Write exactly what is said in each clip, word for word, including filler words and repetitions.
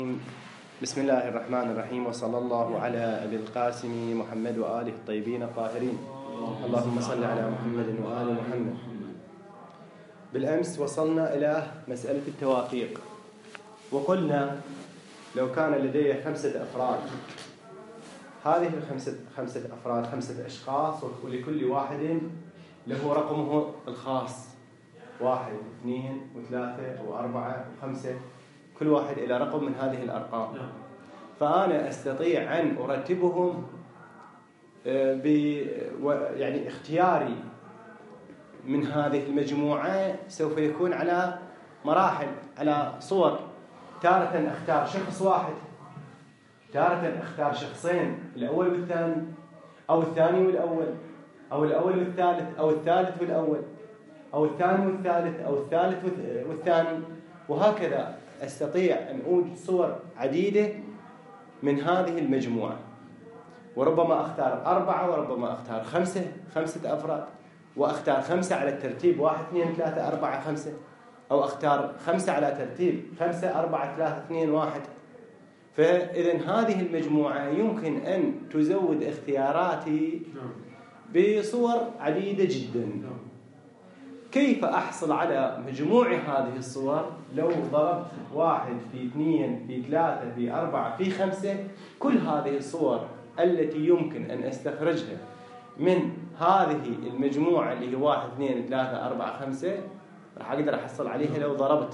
بسم الله الرحمن الرحيم، وصلى الله على أبي القاسم محمد وآله الطيبين الطاهرين. اللهم صل على محمد وآل محمد. بالأمس وصلنا إلى مسألة التوافيق، وقلنا لو كان لدي خمسة أفراد، هذه الخمسة خمسة أفراد خمسة أشخاص، ولكل واحد له رقمه الخاص، واحد اثنين وثلاثة وأربعة وخمسة، كل واحد إلى رقم من هذه الأرقام. فأنا أستطيع أن أرتبهم ب يعني اختياري من هذه المجموعة سوف يكون على مراحل، على صور. تارة أختار شخص واحد، تارة أختار شخصين، الأول والثاني، أو الثاني والأول، أو الأول والثالث، أو الثالث والأول، أو الثاني والثالث، أو الثالث والثاني، وهكذا. أستطيع أن أوجد صور عديدة من هذه المجموعة، وربما أختار أربعة، وربما أختار خمسة خمسة أفراد، وأختار خمسة على الترتيب واحد اثنين ثلاثة أربعة خمسة، أو أختار خمسة على ترتيب خمسة أربعة ثلاثة اثنين واحد. فإذا هذه المجموعة يمكن أن تزود اختياراتي بصور عديدة جدا. كيف أحصل على مجموع هذه الصور؟ لو ضربت واحد في اثنين في ثلاثة في أربعة في خمسة، كل هذه الصور التي يمكن أن أستخرجها من هذه المجموعة اللي هي واحد اثنين ثلاثة أربعة خمسة، راح أقدر أحصل عليها لو ضربت.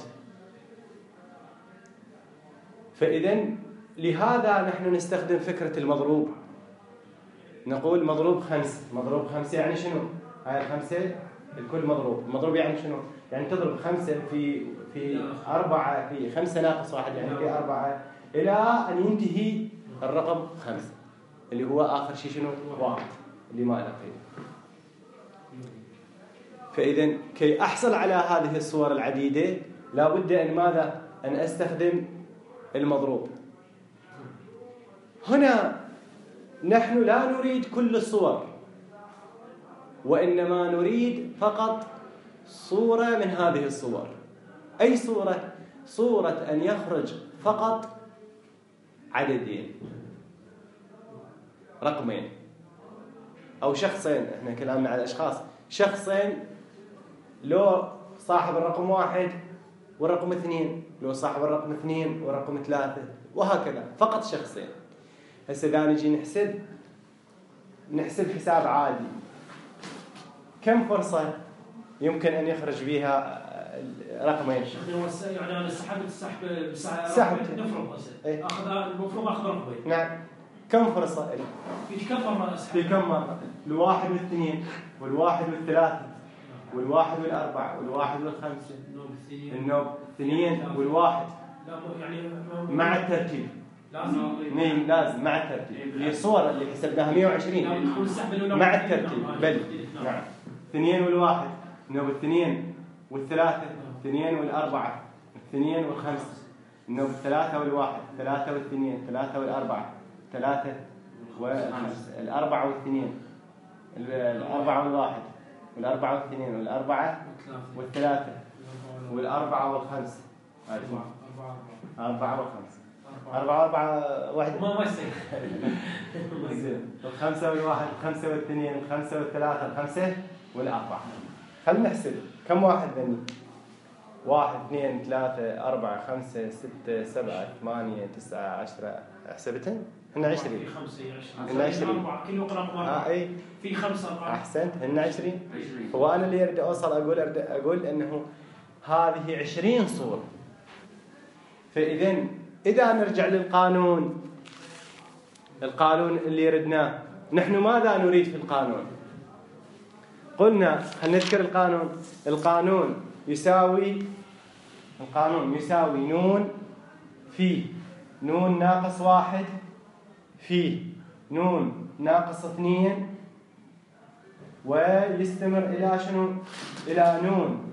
فإذا لهذا نحن نستخدم فكرة المضروب. نقول مضروب خمسة، مضروب خمسة يعني شنو؟ هاي الخمسة الكل مضروب. المضروب يعني شنو؟ يعني تضرب خمسة في في أربعة في خمسة ناقص واحد، يعني في أربعة، إلى أن ينتهي الرقم خمسة اللي هو آخر شيء شنو؟ واحد، اللي ما له قيد. فإذا كي أحصل على هذه الصور العديدة لا بد أن ماذا؟ أن أستخدم المضروب. هنا نحن لا نريد كل الصور، وإنما نريد فقط صورة من هذه الصور. أي صورة؟ صورة أن يخرج فقط عددين، رقمين أو شخصين. احنا كلامنا على الأشخاص، شخصين، لو صاحب الرقم واحد والرقم اثنين، لو صاحب الرقم اثنين والرقم ثلاثة، وهكذا. فقط شخصين. هسه إذا نجي نحسب نحسب حساب عادي، كم فرصة يمكن أن يخرج بها رقمين؟ يعني أنا سحبت السحب سحب نفرض هسه أخذ المفروض أخذ رقمين. نعم. كم فرصة؟ في كم مرة أسحب؟ في كم مرة؟ الواحد والاثنين والواحد والثلاثة والواحد والأربعة والواحد والخمسة، النوب اثنين والواحد، يعني مع الترتيب. لازم نعم لازم مع الترتيب. اللي الصور اللي حسبناها مئة وعشرين مع الترتيب. بل نعم. اثنين والواحد، النوب اثنين والثلاثة، اثنين والأربعة، اثنين والخمسة، النوب الثلاثة والواحد، ثلاثة والاثنين، ثلاثة والأربعة، ثلاثة والخمسة، الأربعة والاثنين، الأربعة والواحد، والأربعة والاثنين، والأربعة والثلاثة، والأربعة والخمسة، أربعة والخمسة، أربعة أربعة واحد ما ما يصير. الخمسة والواحد، الخمسة والاثنين، الخمسة والثلاثة، الخمسة والأربعة. خلنا نحسب كم واحد ذني؟ واحد اثنين ثلاثة أربعة خمسة ستة سبعة ثمانية تسعة عشرة. حسبتهن؟ هن عشرين. هن عشرين. كل رقم آه أي. في خمسة أرقام. أحسنت، هن عشرين. هو أنا اللي أريد أوصل أقول أريد أقول إنه هذه عشرين صورة. فإذا إذا نرجع للقانون، القانون اللي ردناه، نحن ماذا نريد في القانون؟ قلنا هل نذكر القانون؟ القانون يساوي القانون يساوي نون في نون ناقص واحد في نون ناقص اثنين، ويستمر إلى شنو؟ إلى نون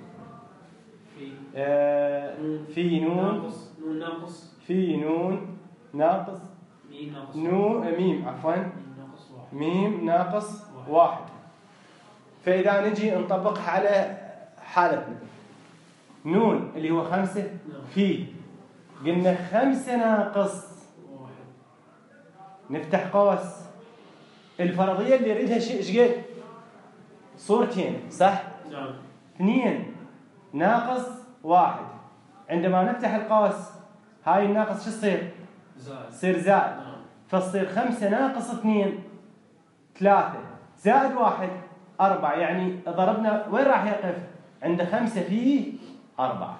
آه في نون نون ناقص في نون ناقص ميم ناقص نو ميم عفوا ميم ناقص واحد. فإذا نجي نطبقها على حالتنا، نون اللي هو خمسة في قلنا خمسة ناقص واحد. نفتح قوس. الفرضية اللي يريدها ايش قد؟ صورتين صح؟ نعم. اثنين ناقص واحد. عندما نفتح القوس هاي الناقص شو تصير؟ زائد. تصير زائد. نعم. فتصير خمسة ناقص اثنين ثلاثة زائد واحد أربعة. يعني ضربنا وين راح يقف؟ عند خمسة فيه أربعة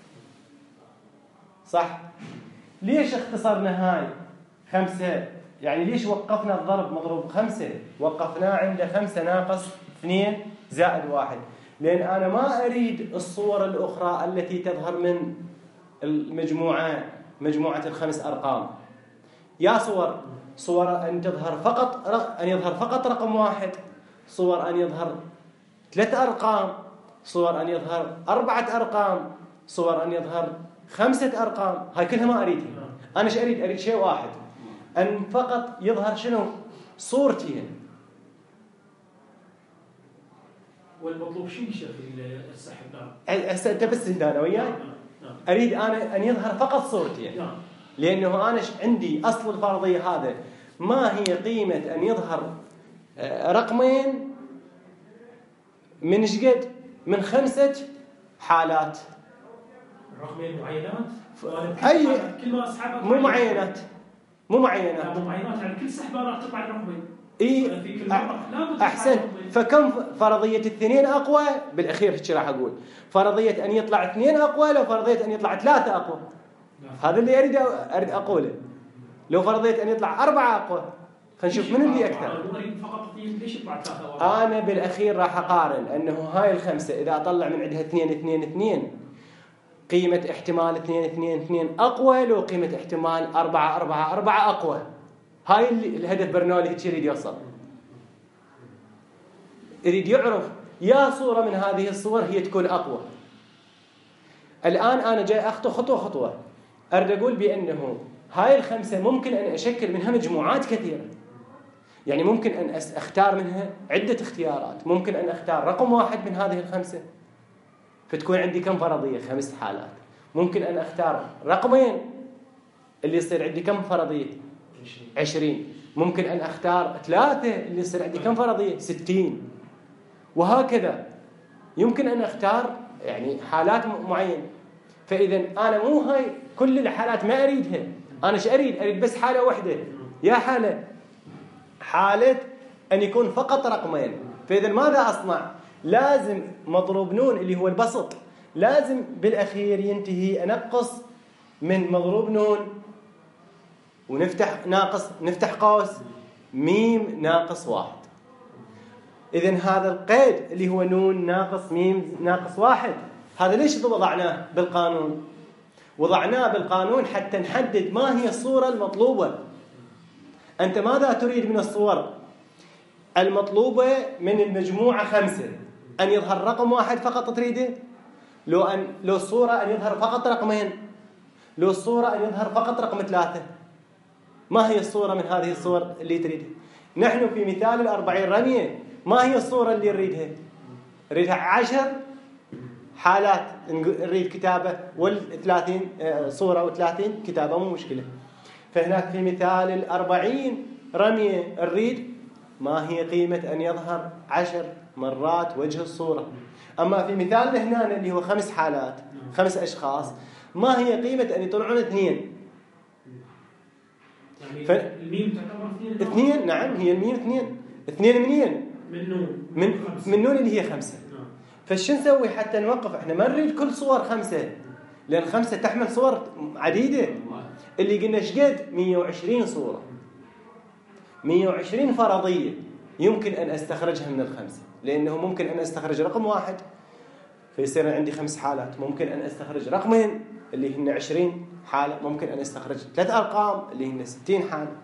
صح؟ ليش اختصرنا هاي خمسة؟ يعني ليش وقفنا الضرب مضروب خمسة؟ وقفناه عند خمسة ناقص اثنين زائد واحد. لأن أنا ما أريد الصور الأخرى التي تظهر من المجموعة مجموعة الخمس أرقام. يا صور صور أن تظهر فقط أن يظهر فقط رقم واحد، صور أن يظهر ثلاث أرقام، صور أن يظهر أربعة أرقام، صور أن يظهر خمسة أرقام. هاي كلها ما أريدها. أنا إيش أريد؟ أريد شيء واحد، أن فقط يظهر شنو؟ صورتين. والمطلوب شو يشوف السحب؟ نعم. هسه أنت بس هنا وياي. نعم. أريد أنا أن يظهر فقط صورتين. نعم. لأنه أنا عندي أصل الفرضية هذا ما هي قيمة أن يظهر رقمين من إيش قد؟ من خمسة حالات. رقمين معينات؟ أي كل ما أسحبها مو معينات مو معينات مو معينات يعني كل سحبة راح تطلع رقمين. إيه أحسن. فكم فرضية الاثنين أقوى؟ بالأخير هيك راح أقول فرضية أن يطلع اثنين أقوى لو فرضية أن يطلع ثلاثة أقوى. هذا اللي أريد أريد أقوله. لو فرضية أن يطلع أربعة أقوى فنشوف من اللي أكثر. أنا بالأخير راح أقارن أنه هاي الخمسة إذا أطلع من عندها اثنين اثنين اثنين قيمة احتمال اثنين اثنين اثنين أقوى لو قيمة احتمال أربعة أربعة أربعة أقوى. هاي الهدف برنولي هيك يريد يوصل. يريد يعرف يا صورة من هذه الصور هي تكون أقوى. الآن أنا جاي أخطو خطوة خطوة. أريد أقول بأنه هاي الخمسة ممكن أن أشكل منها مجموعات كثيرة. يعني ممكن أن أختار منها عدة اختيارات. ممكن أن أختار رقم واحد من هذه الخمسة فتكون عندي كم فرضية؟ خمس حالات. ممكن أن أختار رقمين اللي يصير عندي كم فرضية؟ عشرين. ممكن أن أختار ثلاثة اللي يصير عندي كم فرضية؟ ستين. وهكذا يمكن أن أختار يعني حالات معينة. فإذا أنا مو هاي كل الحالات ما أريدها. أنا إيش أريد؟ أريد بس حالة واحدة. يا حالة حالة أن يكون فقط رقمين. فإذا ماذا أصنع؟ لازم مضروب نون اللي هو البسط لازم بالأخير ينتهي أنقص من مضروب نون ونفتح ناقص نفتح قوس ميم ناقص واحد. إذن هذا القيد اللي هو نون ناقص ميم ناقص واحد هذا ليش وضعناه بالقانون؟ وضعناه بالقانون حتى نحدد ما هي الصورة المطلوبة. أنت ماذا تريد من الصور المطلوبة من المجموعة خمسة؟ أن يظهر رقم واحد فقط تريده؟ لو أن لو الصورة أن يظهر فقط رقمين؟ لو الصورة أن يظهر فقط رقم ثلاثة؟ ما هي الصورة من هذه الصور اللي تريدها؟ نحن في مثال الأربعين رمية ما هي الصورة اللي نريدها؟ نريدها عشر حالات نريد كتابة والثلاثين صورة وثلاثين كتابة مو مشكلة. فهناك في مثال الأربعين رمية نريد ما هي قيمة أن يظهر عشر مرات وجه الصورة. أما في مثال هنا اللي هو خمس حالات خمس أشخاص ما هي قيمة أن يطلعون اثنين؟ يعني ف... الميم تعتبر اثنين؟ اثنين نعم هي الميم اثنين. اثنين منين؟ من نون من من نون اللي هي خمسة. نعم. فش نسوي حتى نوقف؟ احنا ما نريد كل صور خمسة لأن خمسة تحمل صور عديدة. اللي قلنا شقد مية وعشرين صورة مية وعشرين فرضية يمكن أن أستخرجها من الخمسة. لأنه ممكن أن أستخرج رقم واحد فيصير عندي خمس حالات. ممكن أن أستخرج رقمين اللي هن عشرين حالة. ممكن أن أستخرج ثلاث أرقام اللي هن ستين حالة.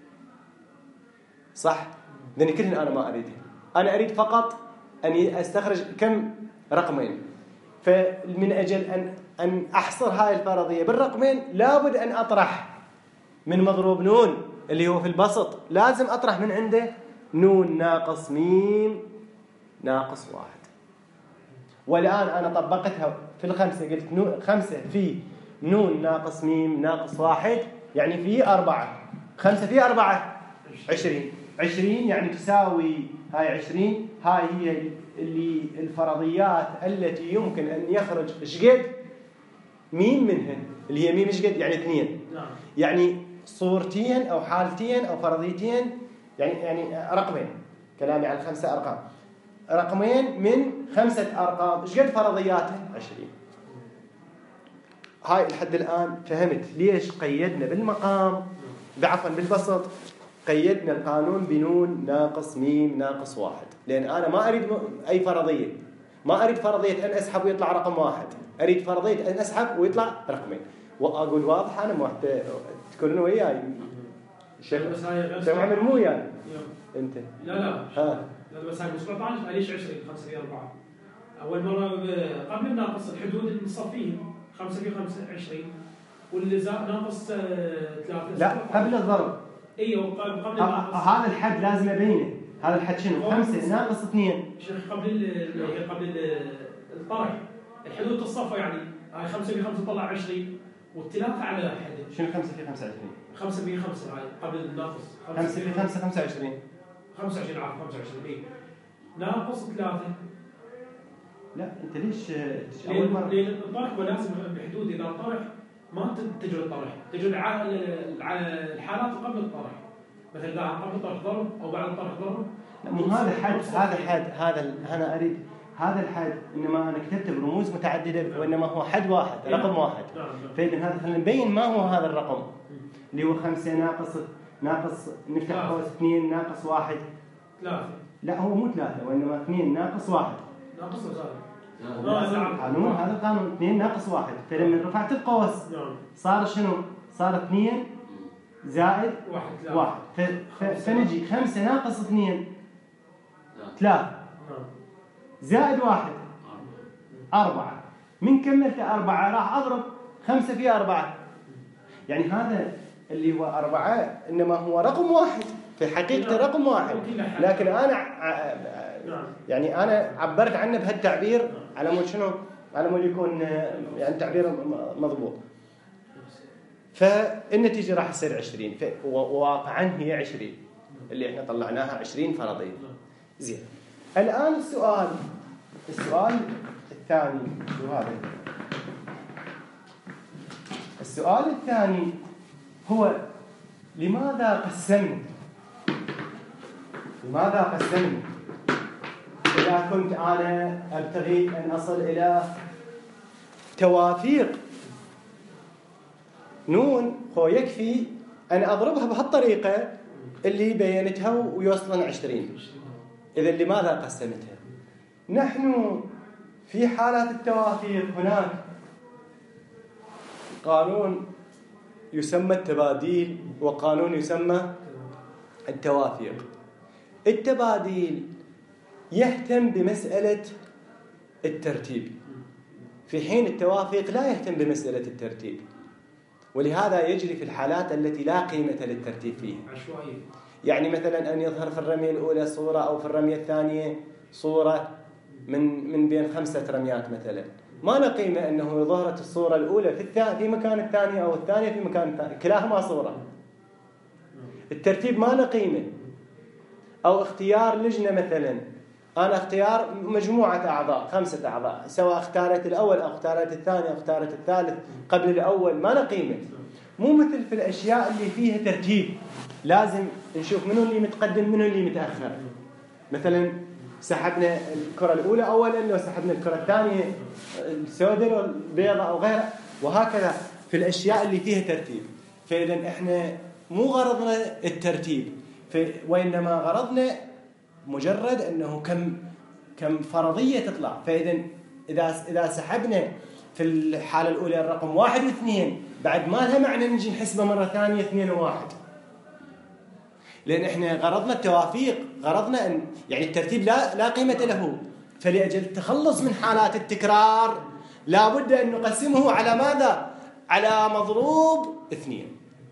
صح؟ ذني كلهن أنا ما أريدها. أنا أريد فقط أن أستخرج كم رقمين. فمن أجل أن أن أحصر هاي الفرضية بالرقمين لابد أن أطرح من مضروب نون اللي هو في البسط لازم أطرح من عنده نون ناقص ميم ناقص واحد. والآن أنا طبقتها في الخمسة قلت نو خمسة في نون ناقص ميم ناقص واحد يعني في أربعة. خمسة في أربعة عشرين. عشرين يعني تساوي هاي عشرين. هاي هي اللي الفرضيات التي يمكن أن يخرج شقد ميم منها، اللي هي ميم شقد يعني اثنين. يعني صورتين أو حالتين أو فرضيتين، يعني يعني رقمين. كلامي عن خمسة أرقام، رقمين من خمسة أرقام. إيش قد فرضياتها؟ عشرين. هاي لحد الآن فهمت ليش قيدنا بالمقام، عفوا بالبسط قيدنا القانون بنون ناقص ميم ناقص واحد، لأن أنا ما أريد أي فرضية. ما أريد فرضية أن أسحب ويطلع رقم واحد، أريد فرضية أن أسحب ويطلع رقمين. وأقول واضح أنا ما تكونوا وياي. شيخ شيخ محمد مو يعني أنت لا لا ها لا بس هاي سبعة عشر ليش عشرين؟ خمسة في أربعة. أول مرة قبل الناقص الحدود اللي نصفيهم خمسة في خمسة عشرين، واللي ناقص ثلاثة. لا قبل الضرب. ايوه قبل قبل الناقص. هذا الحد لازم ابينه. هذا الحد شنو؟ خمسة ناقص اثنين. شيخ قبل قبل الطرح الحدود تصفى، يعني هاي خمسة في خمسة طلع عشرين والثلاثة على حد. شنو خمسة في خمسة عشرين؟ خمسة في خمسة هاي قبل الناقص. خمسة في خمسة خمسة وعشرين. خمسة وعشرين عارف خمسة وعشرين اي. ناقص ثلاثة. لا انت ليش اول مرة؟ لأن الطرح ولازم بحدود، إذا الطرح ما تجري الطرح، تجري الحالات قبل الطرح. مثلا إذا قبل الطرح ضرب أو بعد الطرح ضرب. لا مو هذا حد، هذا حد، هذا أنا أريد هذا الحد، إنما أنا كتبته برموز متعددة وإنما هو حد واحد، رقم واحد. فإذا هذا خلينا نبين ما هو هذا الرقم اللي هو خمسة ناقص ناقص نفتح قوس اثنين ناقص واحد. ثلاثة. لا هو مو ثلاثة وإنما اثنين ناقص واحد. ناقص وزاد. قانون هذا القانون اثنين ناقص واحد. فلما رفعت القوس صار شنو؟ صار اثنين زائد واحد. واحد. فنجي خمسة ناقص اثنين ثلاثة زائد واحد أربعة. من كملت أربعة راح أضرب خمسة في أربعة، يعني هذا اللي هو أربعة إنما هو رقم واحد في حقيقة رقم واحد، لكن أنا يعني أنا عبرت عنه بهالتعبير على مود شنو؟ على مود يكون يعني تعبير مضبوط. فالنتيجة راح تصير عشرين، وواقعا هي عشرين اللي احنا طلعناها عشرين فرضية. زين. الآن السؤال السؤال الثاني هو هذا. السؤال الثاني هو لماذا قسمنا؟ لماذا قسمنا؟ إذا كنت أنا أبتغي أن أصل إلى توافيق نون، هو يكفي أن أضربها بهالطريقة اللي بينتها ويوصلنا عشرين. إذا لماذا قسمتها؟ نحن في حالات التوافيق هناك قانون يسمى التباديل وقانون يسمى التوافيق. التباديل يهتم بمسألة الترتيب، في حين التوافيق لا يهتم بمسألة الترتيب، ولهذا يجري في الحالات التي لا قيمة للترتيب فيها. يعني مثلا أن يظهر في الرمية الأولى صورة أو في الرمية الثانية صورة من من بين خمسة رميات مثلا، ما له قيمة أنه ظهرت الصورة الأولى في الثانية في مكان الثانية أو الثانية في مكان الثاني، كلاهما صورة. الترتيب ما له قيمة. أو اختيار لجنة مثلا، أنا اختيار مجموعة أعضاء خمسة أعضاء، سواء اختارت الأول أو اختارت الثاني أو اختارت الثالث قبل الأول، ما له قيمة. مو مثل في الأشياء اللي فيها ترتيب، لازم نشوف منو اللي متقدم منو اللي متأخر. مثلا سحبنا الكرة الأولى أولا، لو سحبنا الكرة الثانية السوداء والبيضاء أو غيرها، وهكذا في الأشياء اللي فيها ترتيب. فإذا إحنا مو غرضنا الترتيب، وإنما غرضنا مجرد أنه كم كم فرضية تطلع. فإذا إذا إذا سحبنا في الحالة الأولى الرقم واحد واثنين، بعد ما لها معنى نجي نحسبه مرة ثانية اثنين وواحد، لأن إحنا غرضنا التوافيق، غرضنا أن يعني الترتيب لا لا قيمة له. فلأجل التخلص من حالات التكرار لا بد أن نقسمه على ماذا؟ على مضروب اثنين.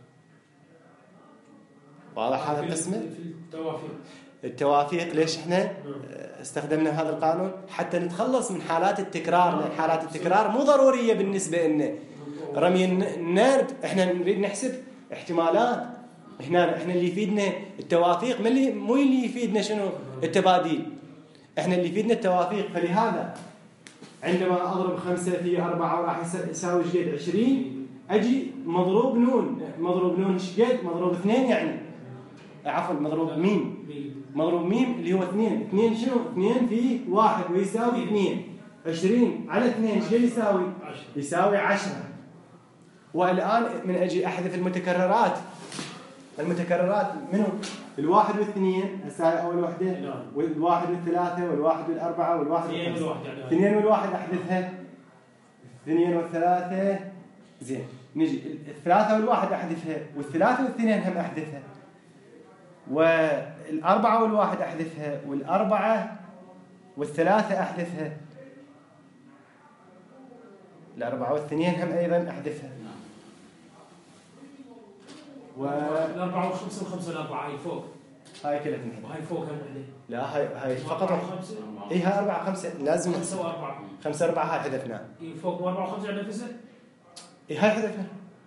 واضح هذا القسمة؟ التوافيق. التوافيق ليش إحنا استخدمنا هذا القانون؟ حتى نتخلص من حالات التكرار، لأن حالات التكرار مو ضرورية بالنسبة لنا. رمي النرد احنا نريد نحسب احتمالات. هنا احنا اللي يفيدنا التوافيق، ما اللي مو اللي يفيدنا شنو التباديل، احنا اللي يفيدنا التوافيق. فلهذا عندما اضرب خمسة في أربعة راح يساوي شقد عشرين، اجي مضروب نون، مضروب نون شقد مضروب اثنين يعني عفوا مضروب ميم، مضروب ميم اللي هو اثنين. اثنين شنو؟ اثنين في واحد ويساوي اثنين. عشرين على اثنين شو يساوي؟ يساوي عشرة. والآن من أجي أحذف المتكررات، المتكررات منو؟ الواحد والاثنين، هسه أول وحدة، والواحد والثلاثة والواحد والأربعة والواحد والخمسة. اثنين والواحد أحذفها، اثنين والثلاثة زين. نجي الثلاثة والواحد أحذفها، والثلاثة والاثنين هم أحذفها، والأربعة والواحد أحذفها، والأربعة والثلاثة أحذفها، الأربعة والاثنين هم أيضا أحذفها. و الأربعة والخمسة والخمسة والأربعة هاي فوق. هاي كلها تنحذف. وهاي فوق هم وحدة. لا هاي هاي فقط خمسة. إيه هاي أربعة خمسة لازم. خمسة وأربعة. خمسة أربعة هاي حذفناها. إيه فوق وأربعة وخمسة عندنا تسعة. إيه هاي حذفنا.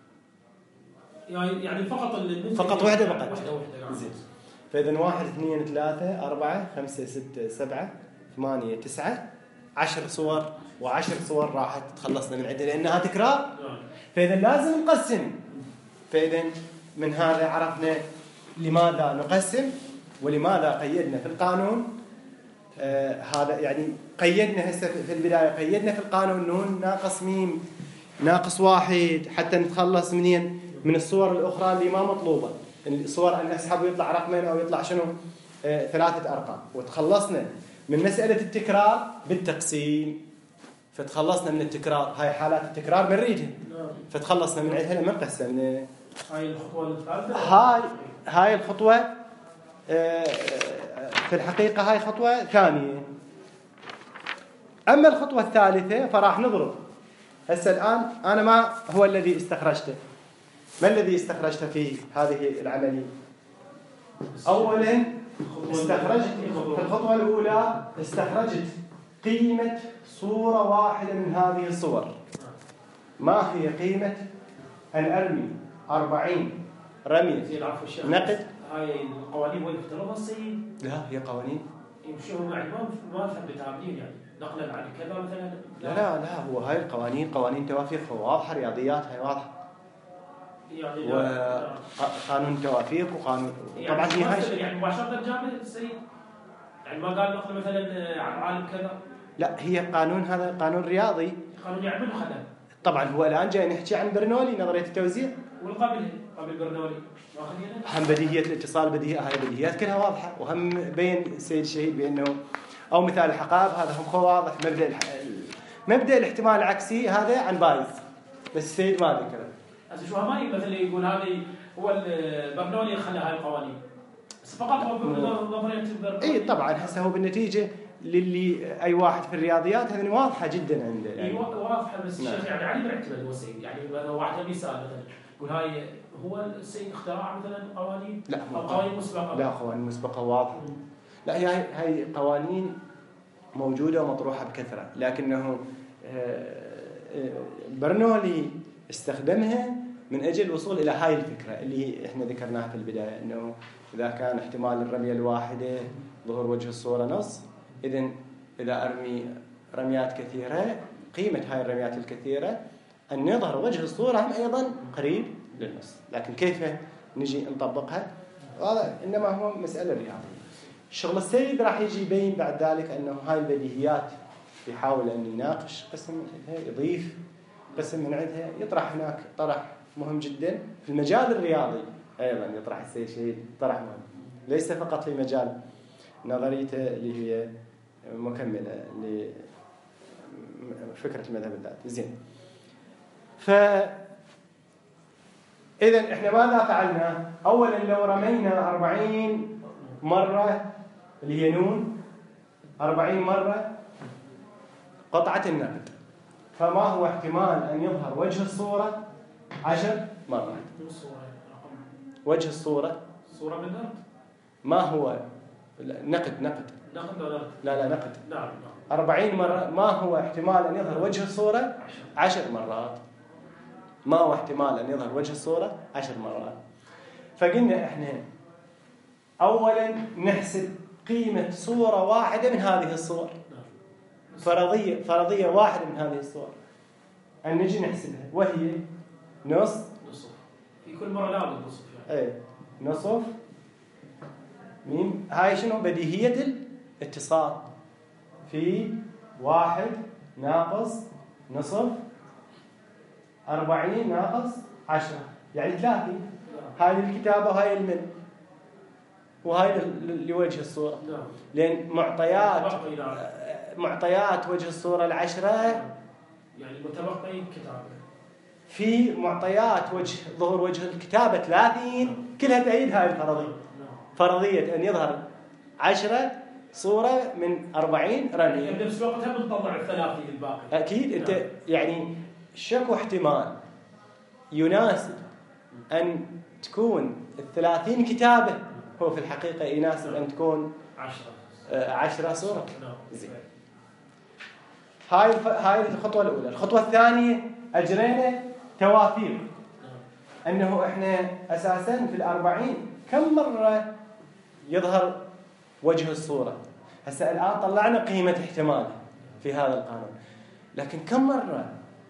يعني يعني فقط ال. فقط واحدة بقت. واحدة واحدة. زين. فإذا واحد اثنين ثلاثة أربعة خمسة ستة سبعة ثمانية تسعة عشر صور، وعشر صور راحت تخلصنا من عدة لأنها تكرار. فإذا لازم نقسم. فإذا من هذا عرفنا لماذا نقسم ولماذا قيدنا في القانون. آه هذا يعني قيدنا هسه في البداية، قيدنا في القانون نون ناقص ميم ناقص واحد حتى نتخلص منين؟ من الصور الأخرى اللي ما مطلوبة، الصور أن نسحب ويطلع رقمين أو يطلع شنو آه ثلاثة أرقام. وتخلصنا من مسألة التكرار بالتقسيم، فتخلصنا من التكرار. هاي حالات التكرار بنريدها، فتخلصنا من عندها لما قسمنا. هاي الخطوة الثالثة. هاي هاي الخطوة آه في الحقيقة هاي خطوة ثانية. أما الخطوة الثالثة فراح نضرب. هسه الآن أنا ما هو الذي استخرجته؟ ما الذي استخرجته في هذه العملية؟ أولاً استخرجت في الخطوة الأولى استخرجت قيمة صورة واحدة من هذه الصور. ما هي قيمة أن أرمي أربعين رمية نقد؟ هاي القوانين وين افترضها السيد؟ لا هي قوانين. شو يعني ما ما ثبتها بدين يعني نقلا عن كذا مثلا؟ لا لا لا هو هاي القوانين قوانين توافيق واضحة، رياضيات هاي واضحة. يعني وقانون توافيق وقانون يعني طبعا هي هاي يعني مباشرة جامع السيد يعني ما قال نقل مثلا عن عالم كذا. لا هي قانون، هذا قانون رياضي. قانون يعني منو خدم؟ طبعا هو الآن جاي نحكي عن برنولي نظرية التوزيع. والقبل قبل برنولي هم بديهية الاتصال بديهية، هاي بديهيات كلها واضحة. وهم بين السيد الشهيد بأنه أو مثال الحقائب هذا هم خو واضح. مبدأ الح... مبدأ الاحتمال العكسي هذا عن بايظ بس السيد ما ذكره. هسه شو ما مثلا يقول هذه هو برنولي خلى هاي القوانين بس فقط هو نظرية برنولي. اي طبعا هسه هو بالنتيجة للي اي واحد في الرياضيات هذه واضحة جدا عنده يعني. اي واضحة بس الشيخ يعني علي بيعتمد هو السيد يعني مثلا واحد مثال مثلا يقول هاي هو السيد اختراع مثلا قوانين لا او قوانين مسبقة. لا قوانين مسبقة واضحة. لا هي هاي قوانين موجودة ومطروحة بكثرة، لكنه برنولي استخدمها من أجل الوصول إلى هاي الفكرة اللي إحنا ذكرناها في البداية، أنه إذا كان احتمال الرمية الواحدة ظهور وجه الصورة نص، إذن إذا أرمي رميات كثيرة قيمة هاي الرميات الكثيرة أن يظهر وجه الصورة هم أيضا قريب للنص. لكن كيف نجي نطبقها؟ هذا إنما هو مسألة رياضية. شغل السيد راح يجي يبين بعد ذلك أنه هاي البديهيات يحاول أن يناقش قسم من عندها، يضيف قسم من عندها، يطرح هناك طرح مهم جدا في المجال الرياضي أيضا. يطرح السيد شهيد طرح مهم ليس فقط في مجال نظريته اللي هي مكملة لفكرة المذهب الذاتي. زين. فإذا إحنا ماذا فعلنا؟ أولا لو رمينا أربعين مرة اللي هي نون أربعين مرة قطعة النقد، فما هو احتمال أن يظهر وجه الصورة عشر مرات؟ وجه الصورة صورة من نقد؟ ما هو نقد نقد نقد ولا لا لا نقد. نعم. أربعين مرة ما هو احتمال أن يظهر وجه الصورة عشر مرات. ما هو احتمال أن يظهر وجه الصورة عشر مرات. فقلنا إحنا أولا نحسب قيمة صورة واحدة من هذه الصور، فرضية فرضية واحدة من هذه الصور أن نجي نحسبها، وهي نص نصف. في كل مرة لابد نصف يعني. ايه نصف ميم. هاي شنو؟ بديهية الاتصال. في واحد ناقص نصف أربعين ناقص عشرة يعني ثلاثين. هاي الكتابة وهاي المن وهاي لوجه الصورة، لأن معطيات معطيات وجه الصورة العشرة يعني متبقي كتابة، في معطيات وجه ظهور وجه الكتابة ثلاثين، كلها تأييد هاي الفرضية. فرضية أن يظهر عشرة صورة من أربعين رمية. يعني بنفس الوقت هم نطلع الثلاثين الباقي. أكيد أنت يعني شكو احتمال يناسب أن تكون الثلاثين كتابة، هو في الحقيقة يناسب أن تكون عشرة عشرة صورة. زين. هاي الف... هاي الخطوة الأولى. الخطوة الثانية أجرينا توافيق، أنه إحنا أساساً في الأربعين كم مرة يظهر وجه الصورة. هسه الآن طلعنا قيمة احتمال في هذا القانون، لكن كم مرة،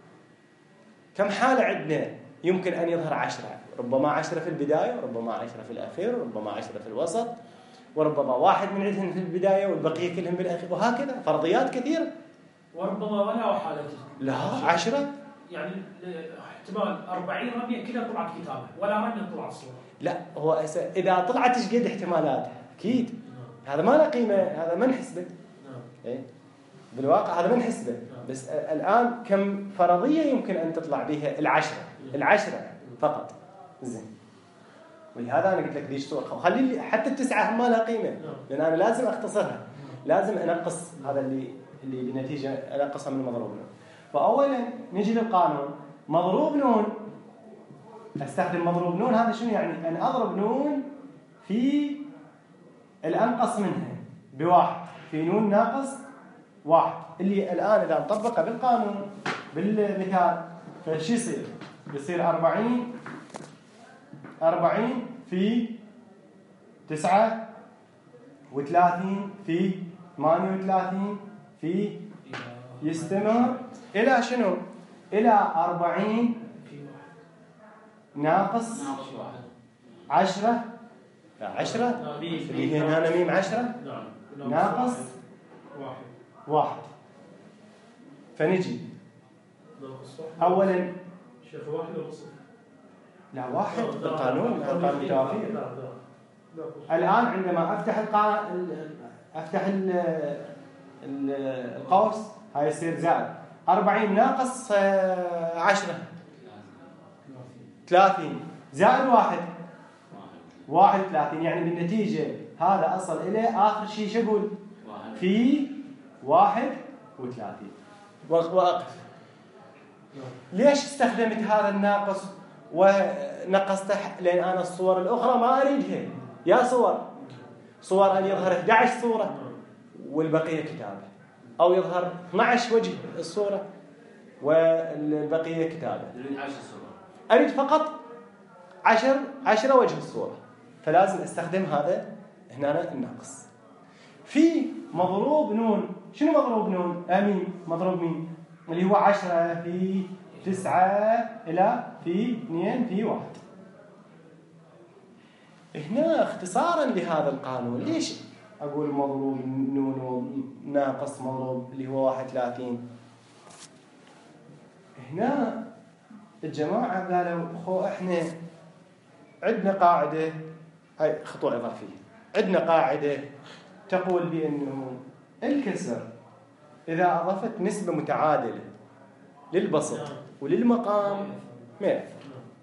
كم حالة عندنا يمكن أن يظهر عشرة؟ ربما عشرة في البداية، وربما عشرة في الأخير، وربما عشرة في الوسط، وربما واحد من عندهم في البداية والبقية كلهم بالأخير، وهكذا فرضيات كثيرة. وربما ولا حالة لا عشرة يعني احتمال أربعين رمية كلها طلعت كتابة ولا رمية طلعت صورة. لا هو أس... إذا طلعت إيش قد احتمالاتها أكيد نعم. هذا ما له قيمة، هذا ما نحسبه نعم. إيه؟ بالواقع هذا ما نحسبه نعم. بس الآن كم فرضية يمكن أن تطلع بها؟ العشرة نعم. العشرة فقط. زين. ولهذا أنا قلت لك ذيش صورة، خلي حتى التسعة ما لها قيمة نعم. لأن أنا لازم أختصرها، لازم أنقص هذا اللي اللي بنتيجة أنقصها من مضروب نون. فأولا نجي للقانون مضروب نون، أستخدم مضروب نون. هذا شنو يعني؟ أن أضرب نون في الأنقص منها بواحد، في نون ناقص واحد، اللي الآن إذا نطبقه بالقانون بالمثال فشي يصير؟ يصير أربعين أربعين في تسعة وثلاثين في ثمانية وثلاثين في يستمر إلى شنو؟ إلى أربعين ناقص عشرة عشرة اللي هنا هنا ميم عشرة ناقص واحد واحد. فنجي أولا شيخ واحد ولا صفر؟ لا واحد بالقانون، القانون توافيق. الآن عندما أفتح القا... أفتح ال... ال... القوس هاي يصير زائد أربعين ناقص عشرة ثلاثين زائد واحد واحد ثلاثين، يعني بالنتيجة هذا أصل إليه آخر شيء شو أقول؟ في واحد وثلاثين. وأقف. ليش استخدمت هذا الناقص ونقصته؟ لأن أنا الصور الأخرى ما أريدها. يا صور صور أن يظهر إحدى عشرة صورة والبقية كتابة، أو يظهر اثني عشر وجه الصورة والبقية كتابة. أريد فقط عشر عشرة وجه الصورة، فلازم أستخدم هذا هنا الناقص. في مضروب نون. شنو مضروب نون؟ أمين مضروب مين؟ اللي هو عشرة في تسعة إلى في اثنين في واحد. هنا اختصارا لهذا القانون ليش أقول مضروب نون وناقص مضروب اللي هو واحد ثلاثين؟ هنا الجماعة قالوا خو احنا عندنا قاعدة، هاي خطوة إضافية، عندنا قاعدة تقول بأنه الكسر إذا أضفت نسبة متعادلة للبسط وللمقام ما يأثر.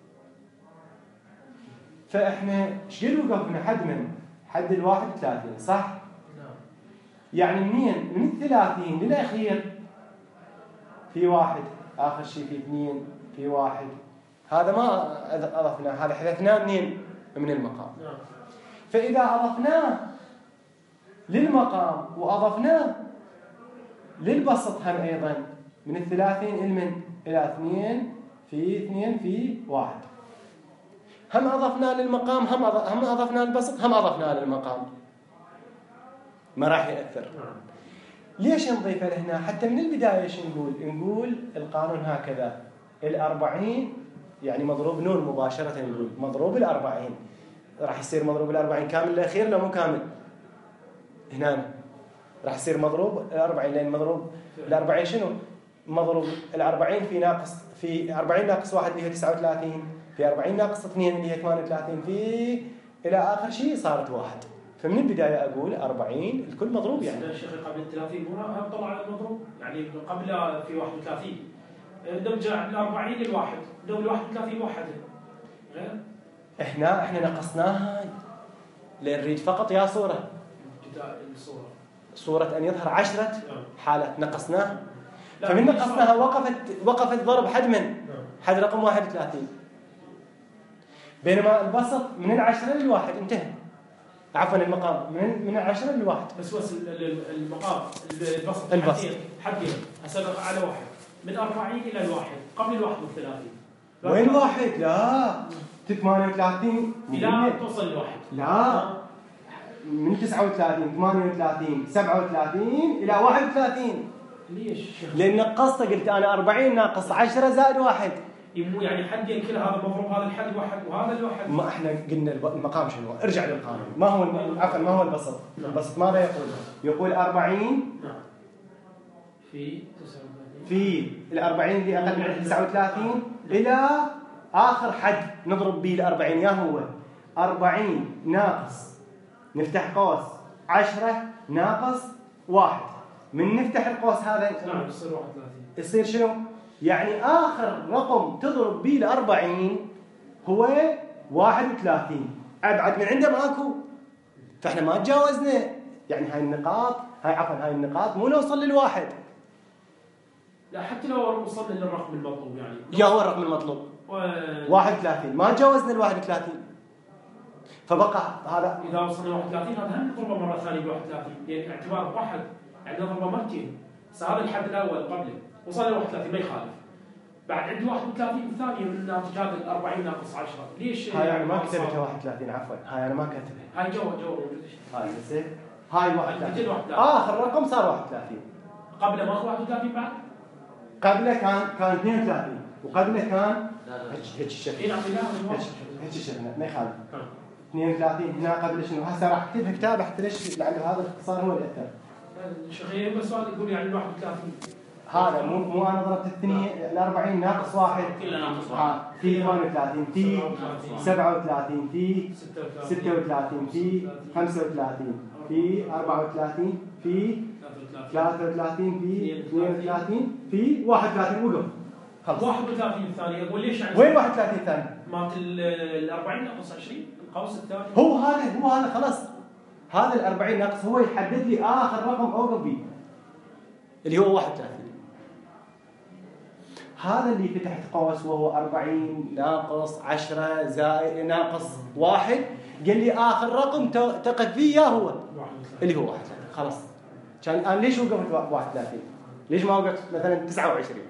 فإحنا شقد وقفنا حد من حد الواحد ثلاثين صح؟ يعني منين؟ من الثلاثين للأخير في واحد، آخر شيء في اثنين في واحد. هذا ما أضفناه، هذا حذفناه منين؟ من المقام. فإذا أضفناه للمقام وأضفناه للبسط هم أيضا من الثلاثين المن إلى اثنين في اثنين في واحد. هم أضفنا للمقام هم هم أضفنا للبسط هم أضفنا للمقام، ما راح يأثر. ليش نضيفه لهنا؟ حتى من البداية ايش نقول؟ نقول القانون هكذا، الأربعين يعني مضروب نون مباشرة، نقول مضروب الأربعين راح يصير مضروب الأربعين كامل الأخير لو مو كامل؟ هنا راح يصير مضروب الأربعين، لأن مضروب الأربعين شنو؟ مضروب الأربعين في ناقص في أربعين ناقص واحد اللي هي تسعة وثلاثين، في أربعين ناقص اثنين اللي هي ثمانية وثلاثين، في إلى آخر شيء صارت واحد. فمن البداية أقول أربعين الكل مضروب يعني. الشيخ قبل الثلاثين مو طلع على المضروب يعني قبل في واحد وثلاثين نرجع من أربعين للواحد لو الواحد وثلاثين واحد غير. إحنا إحنا نقصناها لنريد فقط يا صورة الصورة صورة أن يظهر عشرة حالات نقصناها. فمن نقصناها وقفت وقفت ضرب حد من حد رقم واحد وثلاثين، بينما البسط من العشرة للواحد انتهى، عفوا المقام من من العشرة للواحد. بس بس المقام البسط البسط حدين أسبق على واحد من أربعين إلى الواحد قبل الواحد وثلاثين. وين واحد؟ لا ثمانية وثلاثين لا توصل الواحد. لا من تسعة وثلاثين ثمانية وثلاثين سبعة وثلاثين إلى واحد وثلاثين. ليش؟ لأن نقصت قلت أنا أربعين ناقص عشرة زائد واحد. مو يعني حدين كل هذا مضروب هذا الحد واحد وهذا الواحد. ما احنا قلنا المقام شنو؟ ارجع للقانون. ما هو عفوا ما هو البسط؟ البسط ماذا يقول؟ يقول أربعين في تسعة وثلاثين في الأربعين اللي أقل من تسعة وثلاثين إلى آخر حد نضرب به الأربعين يا هو أربعين ناقص نفتح قوس عشرة ناقص واحد. من نفتح القوس هذا نعم يصير واحد وثلاثين. يصير شنو؟ يعني آخر رقم تضرب به الأربعين هو واحد وثلاثين، أبعد من عنده ماكو. فإحنا ما تجاوزنا يعني هاي النقاط هاي عفوا هاي النقاط مو نوصل للواحد. لا حتى لو وصلنا للرقم المطلوب يعني. يا هو الرقم المطلوب و... واحد وثلاثين ما تجاوزنا ال واحد وثلاثين. فبقى هذا إذا وصلنا واحد وثلاثين هذا هم نضربه مرة ثانية ب واحد وثلاثين يعني اعتبار واحد يعني نضربه مرتين. هذا الحد الأول قبله وصلنا واحد وثلاثين ما يخالف. بعد عندي واحد وثلاثين الثاني من الناتج هذا الأربعين ناقص عشرة. ليش؟ هاي يعني ما كتبتها واحد وثلاثين عفوا هاي أنا ما كتبتها. هاي جوا جوا موجود. هاي زين هاي واحد وثلاثين واحد آخر رقم صار واحد وثلاثين. قبله ما هو واحد وثلاثين بعد؟ قبله كان كان اثنين وثلاثين وقبله كان هيك هيك الشكل. إيه نعطي له هيك هيك الشكل ما يخالف. اثنين وثلاثين هنا قبل شنو؟ هسه راح اكتبها كتاب حتى ليش لعل هذا الاختصار هو اللي اثر. شيخ بس سؤال يقول يعني واحد وثلاثين هذا مو مو انا ضربت الاثنين الأربعين ناقص واحد كله ناقص واحد في ثمانية وثلاثين في سبعة وثلاثين في ستة وثلاثين في خمسة وثلاثين في أربعة وثلاثين في ثلاثة وثلاثين في اثنين وثلاثين في واحد وثلاثين. وقف خلص. واحد وثلاثين الثاني اقول ليش يعني وين واحد وثلاثين الثاني؟ مالت ال أربعين ناقص عشرين القوس الثاني هو هذا هو هذا خلاص. هذا ال أربعين ناقص هو يحدد لي اخر رقم اوقف به اللي هو واحد وثلاثين. هذا اللي فتحت قوس وهو أربعين ناقص عشرة زائد ناقص واحد قال لي آخر رقم تقف فيه يا هو اللي هو واحد وثلاثين. خلاص كان الآن ليش وقفت واحد وثلاثين؟ ليش ما وقفت مثلا تسعة وعشرين؟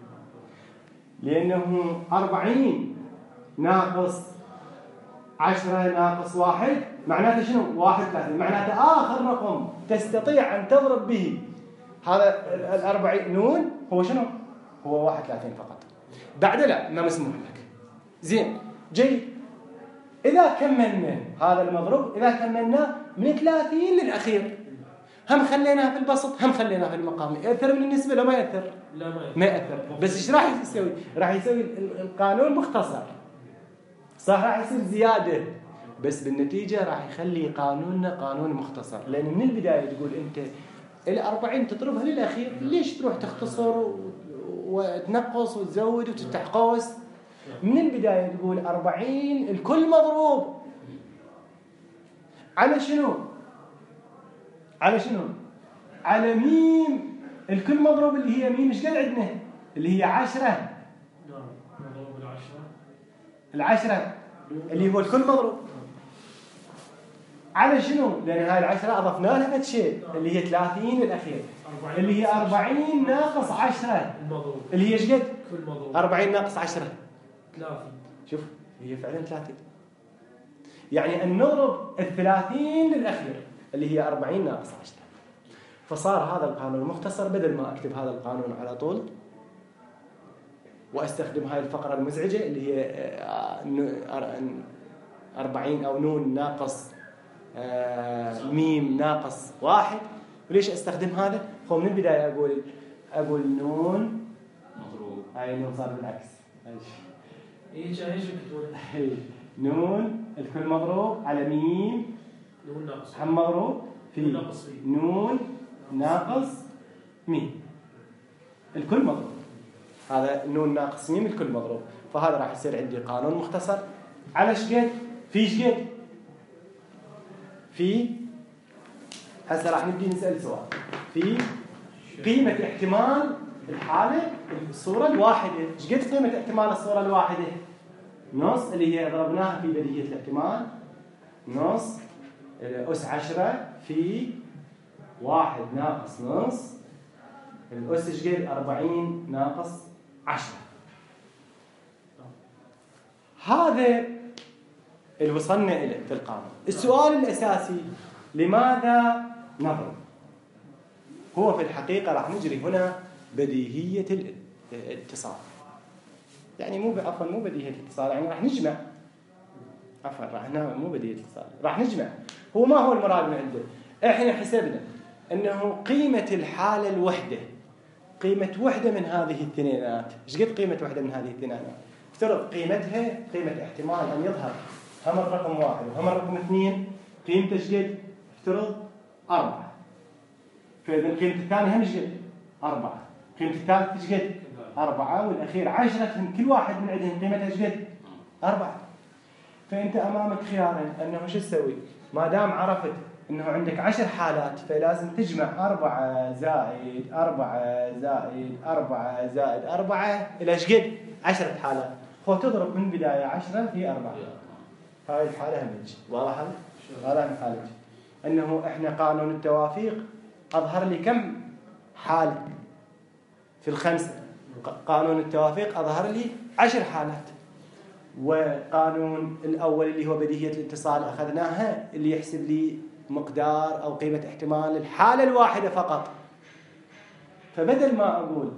لأنه أربعين ناقص عشرة ناقص واحد معناته شنو؟ واحد وثلاثين. معناته آخر رقم تستطيع أن تضرب به هذا الأربعين نون هو شنو؟ هو واحد وثلاثين فقط. بعد لا ما مسموح لك. زين جيد. إذا كملنا هذا المضروب إذا كملنا من ثلاثين للأخير هم خليناها في البسط هم خليناها في المقام يأثر من النسبة لو ما يأثر؟ لا ما يأثر. ما يأثر. بس إيش راح يسوي؟ راح يسوي القانون مختصر صح راح يصير زيادة بس بالنتيجة راح يخلي قانوننا قانون مختصر. لأن من البداية تقول أنت الأربعين تضربها للأخير ليش تروح تختصر وتنقص وتزود وتفتح قوس؟ من البداية تقول أربعين الكل مضروب على شنو؟ على شنو؟ على ميم. الكل مضروب اللي هي ميم ايش قد عندنا؟ اللي هي عشرة. نعم مضروب العشرة. العشرة اللي هو الكل مضروب. على شنو؟ لأن هاي العشرة أضفنا لها فد شيء اللي هي ثلاثين الأخير اللي هي أربعين ناقص عشرة اللي هي ايش قد؟ أربعين ناقص عشرة ثلاثين. شوف هي فعلا ثلاثين. يعني أن نضرب الثلاثين للأخير اللي هي أربعين ناقص عشرة. فصار هذا القانون مختصر، بدل ما أكتب هذا القانون على طول وأستخدم هاي الفقرة المزعجة اللي هي أربعين أو نون ناقص ميم ناقص واحد. وليش أستخدم هذا؟ هو من البداية أقول أقول نون مضروب. هاي نون صار بالعكس. إيش إيش بتقول؟ نون الكل مضروب على ميم نون ناقص هم مضروب في نون ناقص ميم الكل مضروب. هذا نون ناقص ميم الكل مضروب. فهذا راح يصير عندي قانون مختصر على شقد في شقد في هسه راح نبدي نسأل سؤال في قيمة احتمال الحالة الصورة الواحدة. ايش قد قيمة احتمال الصورة الواحدة؟ نص اللي هي ضربناها في بديهية الاحتمال نص أس عشرة في واحد ناقص نص الأس ايش قد؟ أربعين ناقص عشرة. هذا اللي وصلنا إليه في القانون. السؤال الأساسي لماذا نضرب؟ هو في الحقيقة راح نجري هنا بديهية الاتصال. يعني مو عفوا مو بديهية الاتصال، يعني راح نجمع عفوا راح مو بديهية الاتصال راح نجمع. هو ما هو المراد من عنده؟ احنا حسبنا انه قيمة الحالة الوحدة قيمة وحدة من هذه الثنينات. ايش قد قيمة وحدة من هذه الثنينات؟ افترض قيمتها قيمة احتمال ان يظهر هم الرقم واحد وهم الرقم اثنين قيمته ايش قد؟ افترض أربعة. فإذا قيمة الثانية هم ايش قد؟ أربعة. قيمة الثالث ايش قد؟ أربعة. والأخير عشرة. كل واحد من عندهم قيمتها ايش قد؟ أربعة. فأنت أمامك خيارين أنه شو تسوي؟ ما دام عرفت أنه عندك عشر حالات فلازم تجمع أربعة زائد أربعة زائد أربعة زائد أربعة إلى ايش قد؟ عشرة حالات. هو تضرب من بداية عشرة في أربعة. هاي الحالة همج. واضح هذا؟ هذا نحالج. أنه إحنا قانون التوافيق أظهر لي كم حال في الخمسة. قانون التوافيق أظهر لي عشر حالات. وقانون الأول اللي هو بديهية الاتصال أخذناها اللي يحسب لي مقدار أو قيمة احتمال الحالة الواحدة فقط. فبدل ما أقول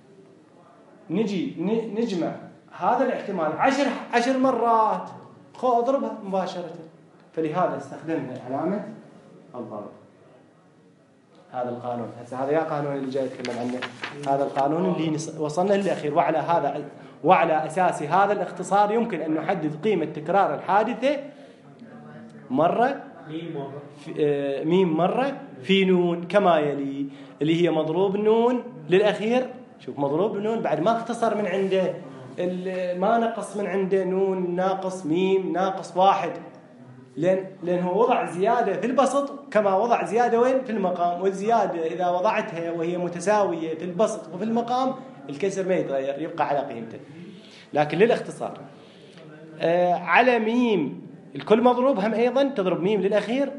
نجي نجمع هذا الاحتمال عشر عشر مرات خو أضربها مباشرة. فلهذا استخدمنا علامة الضرب. هذا القانون هسه هذا يا قانون اللي جاي أتكلم عنه. هذا القانون اللي وصلنا للأخير. وعلى هذا وعلى أساس هذا الاختصار يمكن أن نحدد قيمة تكرار الحادثة مرة في ميم مرة في نون كما يلي اللي هي مضروب نون للأخير. شوف مضروب نون بعد ما اختصر من عنده ما نقص من عنده نون ناقص ميم ناقص واحد. لأن لأن هو وضع زيادة في البسط كما وضع زيادة وين؟ في المقام. والزيادة إذا وضعتها وهي متساوية في البسط وفي المقام الكسر ما يتغير يبقى على قيمته. لكن للاختصار آه على ميم الكل مضروب هم أيضا تضرب ميم للأخير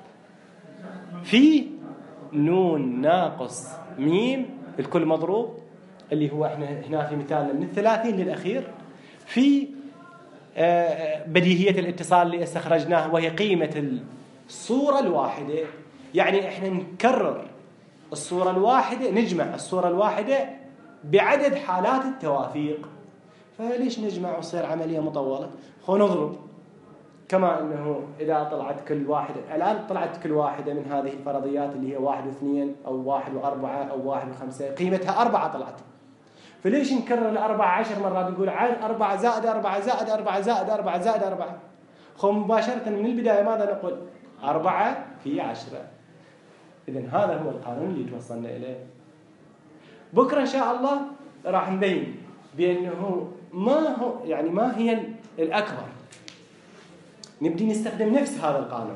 في نون ناقص ميم الكل مضروب اللي هو احنا هنا في مثالنا من الثلاثين للأخير في بديهية الاتصال اللي استخرجناه وهي قيمة الصورة الواحدة. يعني احنا نكرر الصورة الواحدة نجمع الصورة الواحدة بعدد حالات التوافيق. فليش نجمع وصير عملية مطولة؟ خو نضرب كما أنه إذا طلعت كل واحدة الآن طلعت كل واحدة من هذه الفرضيات اللي هي واحد واثنين أو واحد وأربعة أو واحد وخمسة قيمتها أربعة طلعت. فليش نكرر الأربعة عشر مرات نقول عن أربعة زائد أربعة زائد أربعة زائد أربعة زائد أربعة. خو مباشرة من البداية ماذا نقول؟ أربعة في عشرة. إذن هذا هو القانون اللي توصلنا إليه. بكرة إن شاء الله راح نبين بأنه ما هو يعني ما هي الأكبر. نبدي نستخدم نفس هذا القانون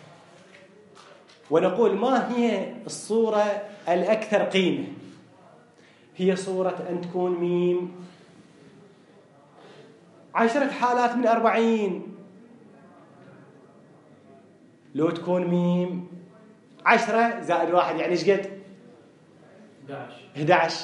ونقول ما هي الصورة الأكثر قيمة. هي صورة أن تكون ميم عشرة حالات من أربعين لو تكون ميم عشرة زائد واحد يعني ايش قد؟ إحدى عشر.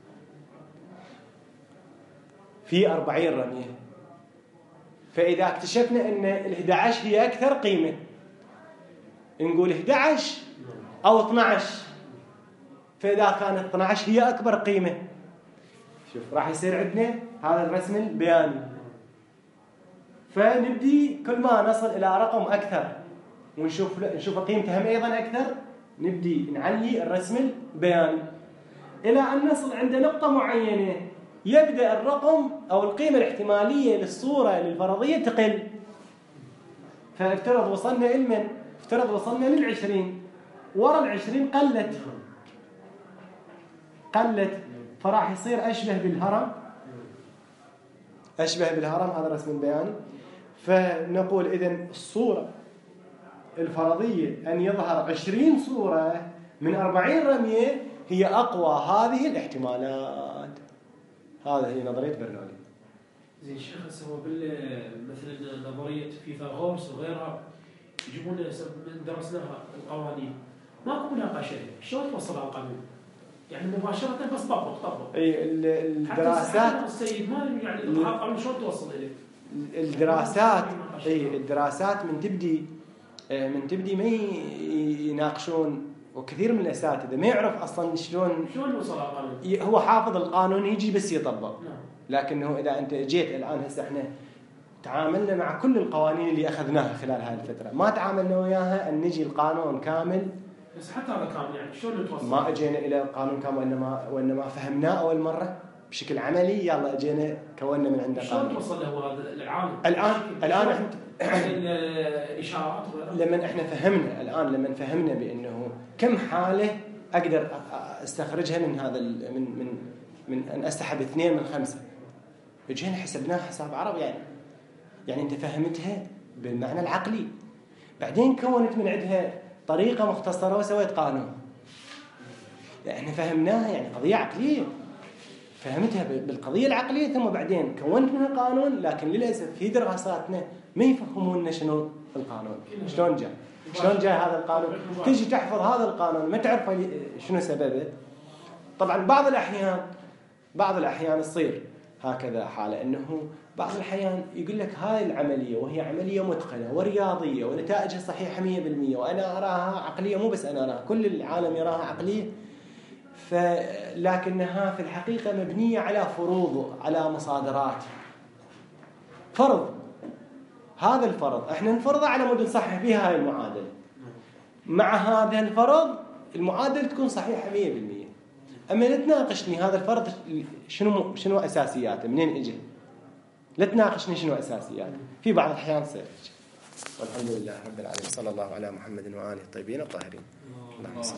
في أربعين رمية. فإذا اكتشفنا أن الإحدى عشر هي أكثر قيمة نقول إحدى عشر أو اثني عشر. فإذا كانت اثني عشر هي أكبر قيمة، شوف راح يصير عندنا هذا الرسم البياني. فنبدي كل ما نصل إلى رقم أكثر ونشوف نشوف قيمتها هم أيضا أكثر، نبدي نعلي الرسم البياني إلى أن نصل عند نقطة معينة يبدأ الرقم أو القيمة الاحتمالية للصورة للفرضية تقل. فافترض وصلنا إلمن افترض وصلنا للعشرين، ورا العشرين قلت قلت فراح يصير أشبه بالهرم أشبه بالهرم هذا الرسم البياني. فنقول إذن الصورة الفرضية أن يظهر عشرين صورة من أربعين رمية هي أقوى هذه الاحتمالات. هذا هي نظرية برنولي. زين شيخ هسه هو مثلا نظرية فيثاغورس وغيرها يجيبون من درسناها القوانين ماكو مناقشة، شلون توصل على القانون؟ يعني مباشرة بس طبق طبق. اي الدراسات السيد ما يعني القانون شلون توصل إليه؟ الدراسات اي الدراسات من تبدي من تبدي ما يناقشون، وكثير من الاساتذه ما يعرف اصلا شلون شلون يوصل على القانون. هو حافظ القانون يجي بس يطبق. نعم. لكنه اذا انت جيت الان هسه احنا تعاملنا مع كل القوانين اللي اخذناها خلال هذه الفتره، ما تعاملنا وياها ان نجي القانون كامل. بس حتى هذا كان يعني شلون نتوصل؟ ما اجينا الى القانون كامل وانما وانما فهمناه اول مره بشكل عملي، يلا اجينا كونا من عنده قانون. شلون توصل له هذا العالم؟ الان الان احنا الاشارات لما احنا فهمنا الان لما فهمنا بانه كم حاله اقدر استخرجها من هذا من من من ان اسحب اثنين من خمسه، اجينا حسبناها حساب عربي يعني يعني انت فهمتها بالمعنى العقلي، بعدين كونت من عندها طريقه مختصره وسويت قانون. يعني احنا فهمناها يعني قضيه عقليه، فهمتها بالقضيه العقليه ثم بعدين كونت منها قانون. لكن للاسف في دراساتنا ما يفهموننا شنو القانون، شلون جاء شلون جاء هذا القانون. تجي تحفظ هذا القانون ما تعرف شنو سببه. طبعا بعض الاحيان بعض الاحيان تصير هكذا حاله انه بعض الأحيان يقول لك هاي العملية وهي عملية متقنة ورياضية ونتائجها صحيحة مية بالمية وأنا أراها عقلية، مو بس أنا أراها كل العالم يراها عقلية، لكنها في الحقيقة مبنية على فروض على مصادرات. فرض هذا الفرض احنا نفرضه على مود نصحح بها هاي المعادلة، مع هذا الفرض المعادلة تكون صحيحة مية بالمية. أما لا تناقشني هذا الفرض شنو شنو أساسياته منين إجي، لا تناقشني شنو أساسيات. في بعض الأحيان تصير. والحمد لله رب العالمين، صلى الله على محمد وآله الطيبين الطاهرين.